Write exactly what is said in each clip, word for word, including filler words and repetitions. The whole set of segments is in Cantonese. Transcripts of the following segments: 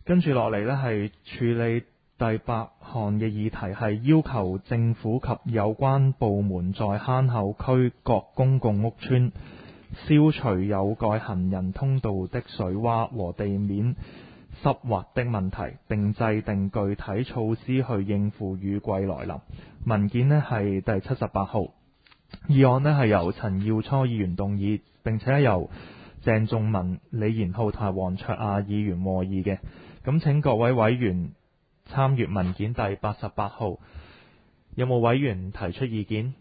跟住落嚟呢係處理第八項嘅議題，係要求政府及有關部門在坑口區各公共屋邨消除有蓋行人通道的水洼和地面濕滑的問題，並制定具體措施去應付雨季來臨。文件呢係第七十八號。議案呢係由陳耀初議員動議，並且由鄭仲文、李賢浩同埋黃卓亞議員和議嘅。咁請各位委員參閱文件第八十八號。有冇委員提出意見？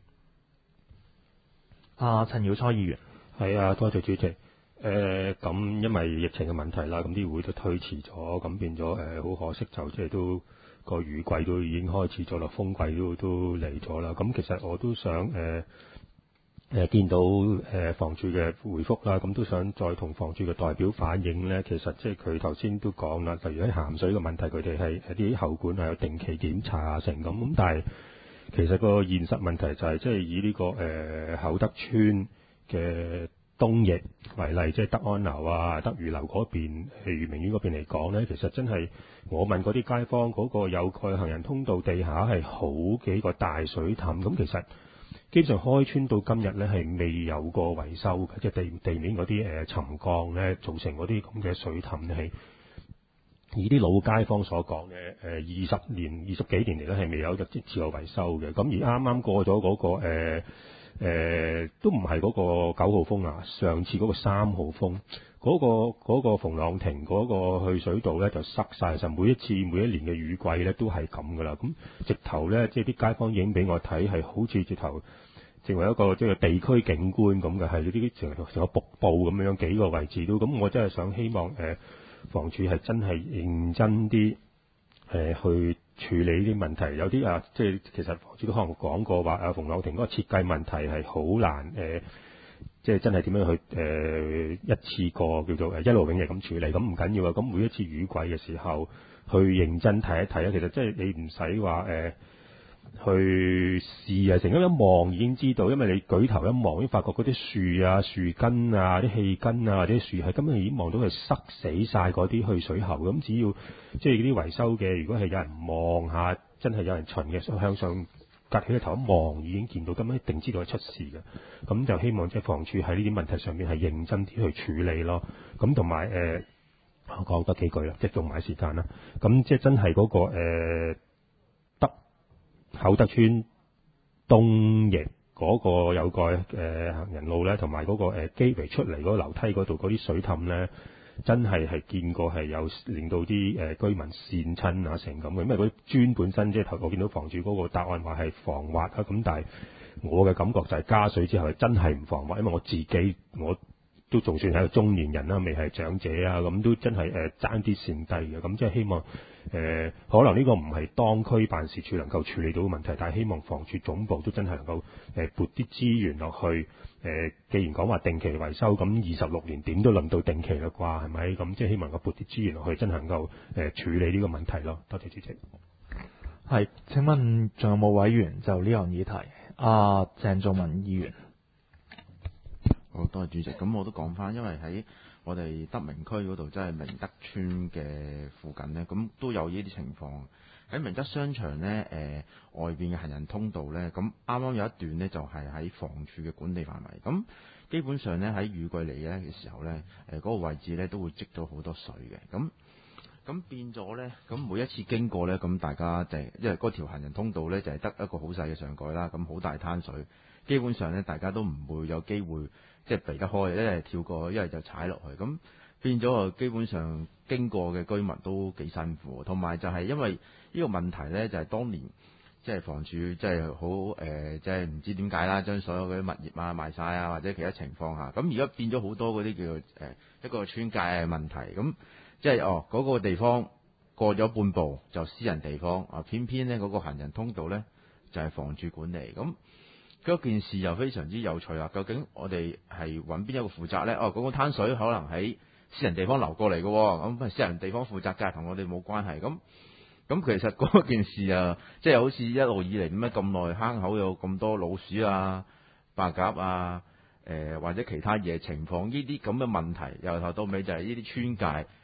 啊，陳耀初議員。 係啊，多謝主席。誒、呃，咁因為疫情嘅問題啦，咁啲會都推遲咗，咁變咗誒，好、呃、可惜就即係都個雨季都已經開始咗啦，風季都都嚟咗啦。咁其實我都想誒誒、呃、見到誒、呃、房署嘅回覆啦，咁都想再同房署嘅代表反映咧。其實即係佢頭先都講啦，例如喺鹹水嘅問題，佢哋係啲喉管係有定期檢查啊成咁，咁但係其實個現實問題就係、是、即係以呢、這個誒、呃、厚德邨嘅東翼為例，即係德安樓啊、德裕樓嗰邊、裕明苑嗰邊嚟講呢，其實真係我問嗰啲街坊，嗰、嗰個有蓋行人通道地下係好幾個大水凼，咁其實基本上開村到今日呢，係未有過維修嘅，即係地地面嗰啲誒沉降呢，造成嗰啲咁嘅水凼係以啲老街坊所講嘅誒二十年、二十幾年嚟呢，係未有一次過維修嘅。咁而啱啱過咗嗰、嗰個、呃誒、呃、都唔係嗰個九號風啊，上次嗰個三號風，嗰、嗰個嗰、嗰個馮朗亭嗰個去水道咧就塞晒，其實每一次每一年嘅雨季咧都係咁噶啦。咁直頭咧，即係啲街坊影俾我睇，係好似直頭成為一個即係地區景觀咁嘅，係呢啲成成個瀑布咁樣幾個位置都。咁我真係想希望誒、呃、房署係真係認真啲誒、呃、去處理呢啲問題。有啲啊，即係其實房署都可能講過話啊，馮朗亭嗰個設計問題係好難誒、呃，即係真係點樣去誒、呃、一次過叫做誒一勞永逸咁處理。咁唔緊要啊，咁每一次雨季嘅時候去認真睇一睇啊。其實即係你唔使話誒去試啊，成咁一望已經知道，因為你舉頭一望已經發覺嗰啲樹啊、樹根啊、啲氣根啊或者樹係根本已經望到係塞死晒嗰啲去水喉。咁只要即係嗰啲維修嘅，如果係有人望下，真係有人巡嘅，向上隔起個頭一望已經見到，根本一定知道係出事嘅。咁就希望即係房署喺呢啲問題上面係認真啲去處理咯。咁同埋誒，我講多幾句啦，即係仲買時間啦。咁即係真係嗰、嗰個、呃厚德邨東翼嗰個有個誒、呃、行人路咧，同埋嗰個誒機圍出嚟嗰個樓梯嗰度嗰啲水凼咧，真係係見過係有令到啲誒、呃、居民跣親啊成咁嘅。因為嗰啲磚本身即係頭我見到房署嗰個答案話係防滑啊，咁但係我嘅感覺就係加水之後係真係唔防滑，因為我自己我都仲算係一個中年人啦，未係長者啊，咁都真係誒爭啲跣低嘅。咁即係希望。誒、呃、可能呢個唔係當區辦事處能夠處理到嘅問題，但係希望房署總部都真係能夠誒、呃、撥啲資源落去。誒、呃，既然講話定期維修，咁二十六年點都輪到定期啦啩，係咪？咁即係希望個撥啲資源落去，真係能夠誒、呃、處理呢個問題咯。多謝主席。 係，請問仲有冇委員就呢樣議題？啊，鄭仲文議員。 好，多謝主席。咁我都講翻，因為喺我哋德明區嗰度，即係明德邨嘅附近呢，咁都有呢啲情況。喺明德商場呢，誒、呃、外邊嘅行人通道呢，咁啱啱有一段呢，就係喺房署嘅管理範圍。咁基本上呢，喺雨季嚟嘅時候呢，誒、呃、嗰、那個位置呢都會積到好多水嘅。咁咁變咗呢，咁每一次經過呢，咁大家就係因為嗰條行人通道呢，就係得一個好細嘅上蓋啦，咁好大灘水，基本上呢，大家都唔會有機會。即係避得開，一係跳過去，一係就踩落去，咁變咗啊！基本上經過嘅居民都幾辛苦，同埋就係因為呢個問題呢，就係、是、當年即係房署即係好誒，即係唔知點解啦，將所有嗰啲物業啊賣晒啊，或者其他情況下，咁而家變咗好多嗰啲叫做誒、呃、一個村界嘅問題，咁即係哦嗰、那個地方過咗半步就私人地方啊，偏偏呢嗰、那個行人通道呢，就係、是、房署管理咁。嗰件事又非常之有趣啦！究竟我哋係揾邊一個負責呢？哦，嗰、那個灘水可能喺私人地方流過嚟嘅，咁係私人地方負責㗎，同我哋冇關係。咁咁其實嗰件事啊，即係好似一路以嚟點解咁耐坑口有咁多老鼠啊、白鴿啊、誒、呃、或者其他嘢情況，呢啲咁嘅問題由頭到尾就係呢啲村界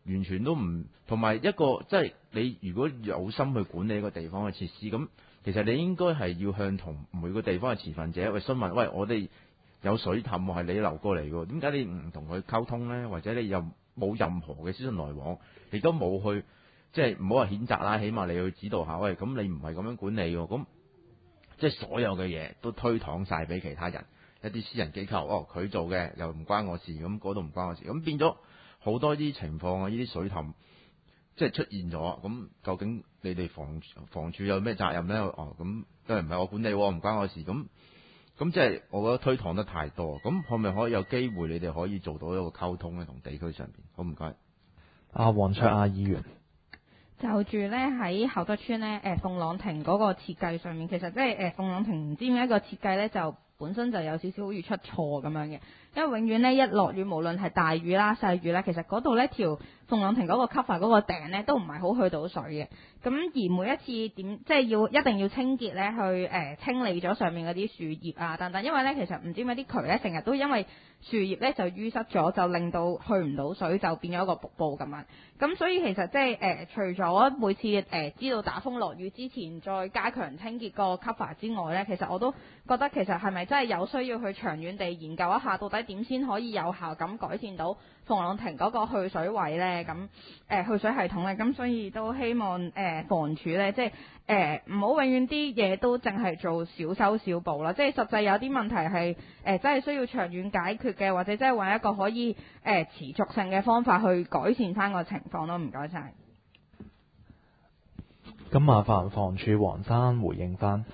完全都唔同埋一個即係你如果有心去管理一個地方嘅設施，咁其實你應該係要向同每個地方嘅持份者去詢問，喂，我哋有水氹喎，係你流過嚟嘅，點解你唔同佢溝通呢？或者你又冇任何嘅資訊來往，你都冇去即係唔好話譴責啦，起碼你去指導下，喂，咁你唔係咁樣管理喎，咁即係所有嘅嘢都推搪晒俾其他人，一啲私人機構，哦，佢做嘅又唔關我事，咁嗰度唔關我事，咁變咗好多啲情況啊，呢啲水氹即係出現咗，咁究竟你哋房房署有咩責任呢？哦，咁都係唔係我管理，唔關我事，咁咁即係我覺得推搪得太多，咁可唔可以有機會你哋可以做到一個溝通咧，同地區上邊？好唔該。 阿黃卓亞議員。 就住咧喺厚德邨咧，誒鳳朗亭嗰個設計上面，其實即係誒鳳朗亭唔知點解個設計咧就本身就有少少好似出錯咁樣嘅，因為永遠咧一落雨，無論係大雨啦、細雨啦，其實嗰度咧條鳳朗亭嗰個 cover 嗰個頂咧都唔係好去到水嘅。咁而每一次點即係要一定要清潔咧，去誒、呃、清理咗上面嗰啲樹葉啊等等，因為咧其實唔知點解啲渠咧成日都因為樹葉咧就淤塞咗，就令到去唔到水，就變咗一個瀑布咁樣。咁所以其實即係誒除咗每次誒、呃、知道打風落雨之前再加強清潔個 cover 之外咧，其實我都覺得其實係咪真係有需要去長遠地研究一下，到底點先可以有效咁改善到鳳朗亭嗰個去水位咧？咁誒、呃、去水系統咧，咁所以都希望誒、呃、房署咧，即係誒唔好永遠啲嘢都淨係做小修小補啦，即係實際有啲問題係誒、呃、真係需要長遠解決嘅，或者真係揾一個可以誒、呃、持續性嘅方法去改善翻個情況咯。唔該晒。 咁麻煩房署黃生回應翻。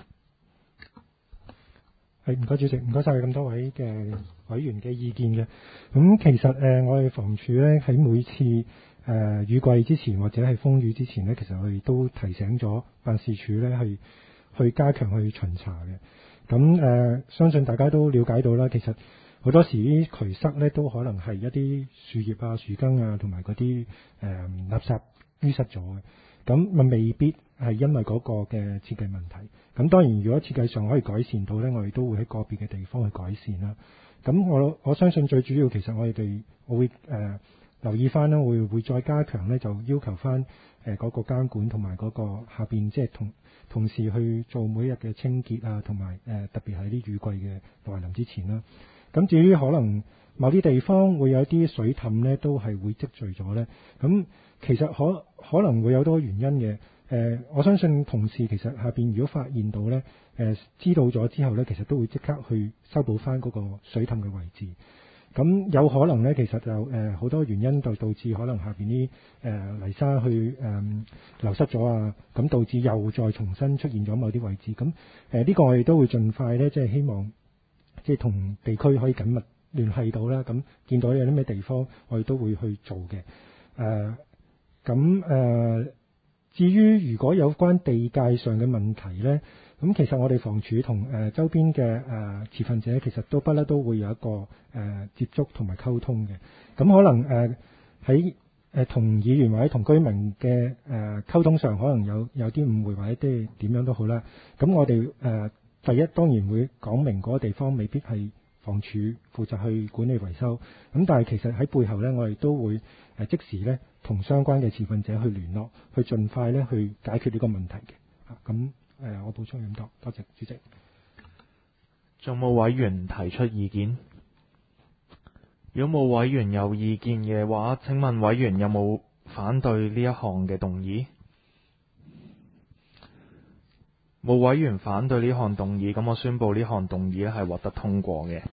係，唔該主席，唔該晒咁多位嘅委員嘅意見嘅。咁其實誒、呃，我哋房署咧喺每次誒、呃、雨季之前或者係風雨之前咧，其實我哋都提醒咗辦事處咧去去加強去巡查嘅。咁誒、呃，相信大家都了解到啦，其實好多時啲渠塞咧都可能係一啲樹葉啊、樹根啊同埋嗰啲誒垃圾淤塞咗嘅。咁咪未必係因為嗰個嘅設計問題。咁當然，如果設計上可以改善到呢，我哋都會喺個別嘅地方去改善啦。咁我我相信最主要其實我哋哋我會誒、呃、留意翻啦，會會再加強呢，就要求翻誒嗰個監管同埋嗰個下邊即係同同時去做每日嘅清潔啊，同埋誒特別係啲雨季嘅來臨之前啦。咁至於可能某啲地方會有啲水氹呢，都係會積聚咗呢。咁其實可可能會有多原因嘅。誒、呃，我相信同事其實下邊如果發現到呢，誒、呃、知道咗之後呢，其實都會即刻去修補翻嗰個水氹嘅位置。咁有可能呢，其實就誒好、呃、多原因就導致可能下邊啲誒泥沙去誒、呃、流失咗啊，咁導致又再重新出現咗某啲位置。咁誒呢個我哋都會盡快呢，即係希望即係同地區可以緊密聯繫到啦。咁見到有啲咩地方，我哋都會去做嘅。誒咁誒。至於如果有關地界上嘅問題呢，咁其實我哋房署同誒、呃、周邊嘅誒、呃、持份者其實都不嬲都會有一個誒、呃、接觸同埋溝通嘅。咁可能誒喺誒同議員或者同居民嘅誒溝通上，可能有有啲誤會或者啲點樣都好啦。咁我哋誒、呃、第一當然會講明嗰個地方未必係房署負責去管理維修。咁但係其實喺背後呢，我哋都會誒即時呢，同相關嘅持份者去聯絡，去盡快咧去解決呢個問題嘅。咁誒、呃，我補充咁多，多謝主席。 仲冇委員提出意見？如果冇委員有意見嘅話，請問委員有冇反對呢一項嘅動議？冇委員反對呢項動議，咁我宣佈呢項動議咧係獲得通過嘅。